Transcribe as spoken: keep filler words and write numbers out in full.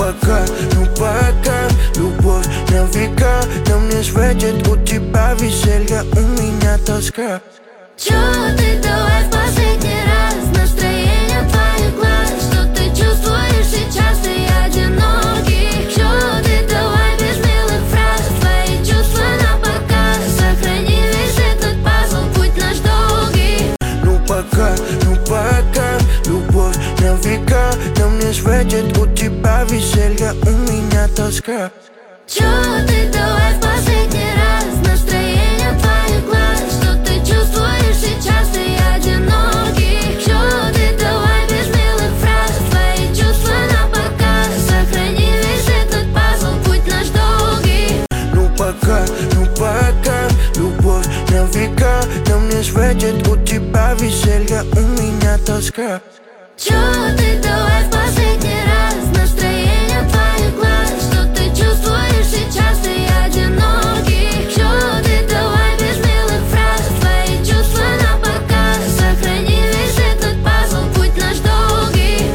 пока, ну пока. Любовь на века нам не светит. У тебя веселье, у меня тоска. Чё ты, давай в последний раз. Настроение твоих глаз. Что ты чувствуешь сейчас, ты одинокий. Чё ты, давай без милых фраз. Твои чувства на показ. Сохрани весь этот пазл, путь наш долгий. Ну пока, ну пока. Любовь на века нам не светит. У тебя веселье, у меня тоска. Чё ты, давай в последний раз. Настроение твоих глаз. Что ты чувствуешь сейчас, ты одинокий. Чё ты, давай без милых фраз. Твои чувства на показ. Сохрани весь этот пазл, путь наш долгий. Ну пока, ну пока. Любовь на века нам не светит. У тебя веселье, у меня тоска. Чё ты, давай в последний раз.